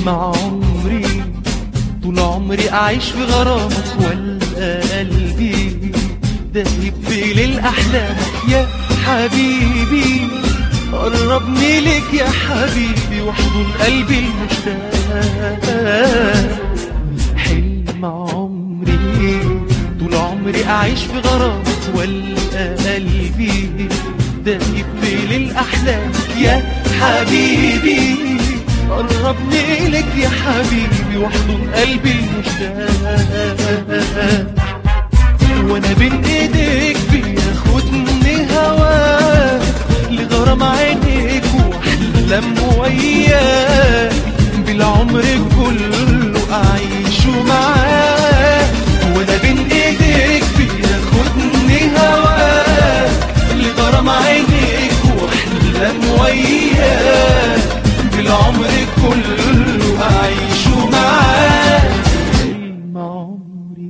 عمري طول عمري أعيش في غرامك، والقى قلبي دايب في ليل أحلامك يا حبيبي. قربني لك يا حبيبي واحضن قلبي المشتاق. حلم عمري طول عمري أعيش في غرامك، والقى قلبي دايب في ليل أحلامك يا حبيبي. قربني لك يا حبيبي واحضن قلبي المشتاق. وانا بين ايديك بياخدني هواك لغرام عينيك واحلم وياك، بالعمر كله اعيشه معاك. وانا بين ايديك بياخدني هواك لغرام عينيك واحلم وياك، بالعمر كله أعيشه معاك. حلم عمري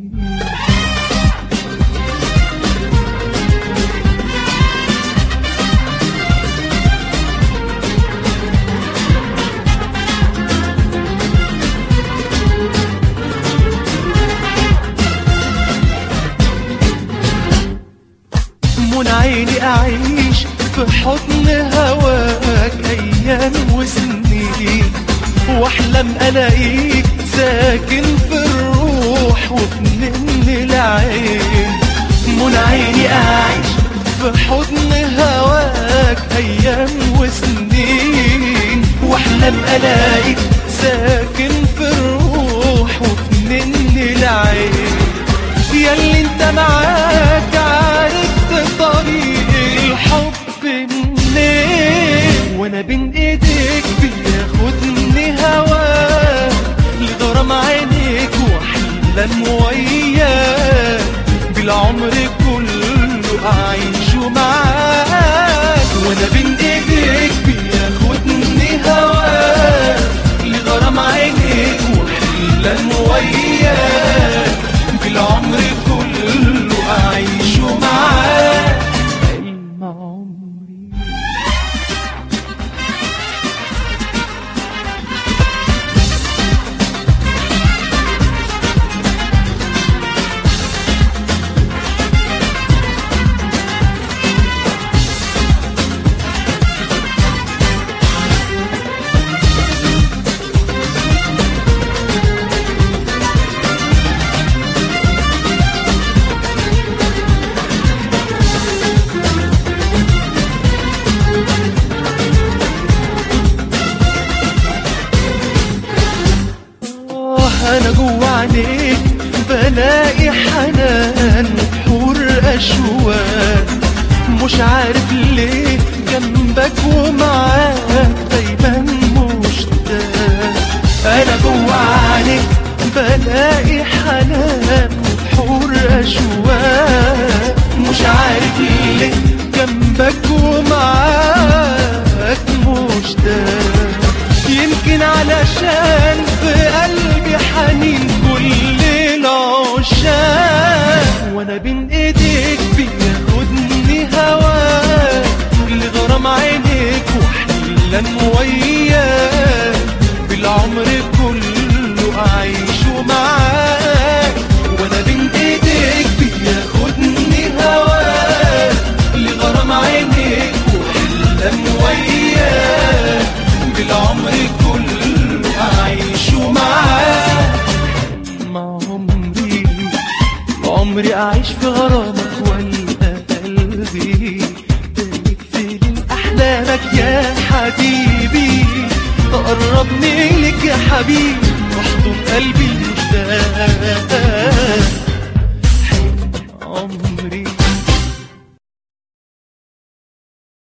من عيني أعيش في حضن هواك أيام وسنين، واحلم الاقيك ساكن في الروح وفي العين. من عيني اعيش في حضن هواك ايام وسنين، واحلم الاقيك ساكن في الروح وفي العين. ياللي انت معاك عرفت طريق الحب منين، وانا بين ايديك بياخدني هواك لغرام عينيك واحلم وياك، بالعمر كله اعيشه معاك. وانا بين ايديك بياخدني هواك لغرام عينيك واحلم وياك، بالعمر كله اعيشه معاك. حلم عمري أنا جوا عينيك بلاقي حنان وبحور أشواق، مش عارف ليه جنبك ومعاك دايما مشتاق. أنا جوا عينيك بلاقي حنان وبحور أشواق، مش عارف ليه جنبك ومعاك مشتاق. يمكن علشان في قلبي حنين كل العشاق، وانا بين ايديك بياخدني هواك لغرام عينيك واحلم وياك، بالعمر كله اعيشه معاك. وانا بين ايديك بياخدني هواك لغرام عينيك واحلم وياك، بالعمر كله أعيشه معاك. مع عمري أعيش في غرامك، والقى قلبي دايب في ليل أحلامك يا حبيبي. قربني لك يا حبيبي واحضن قلبي المشتاق.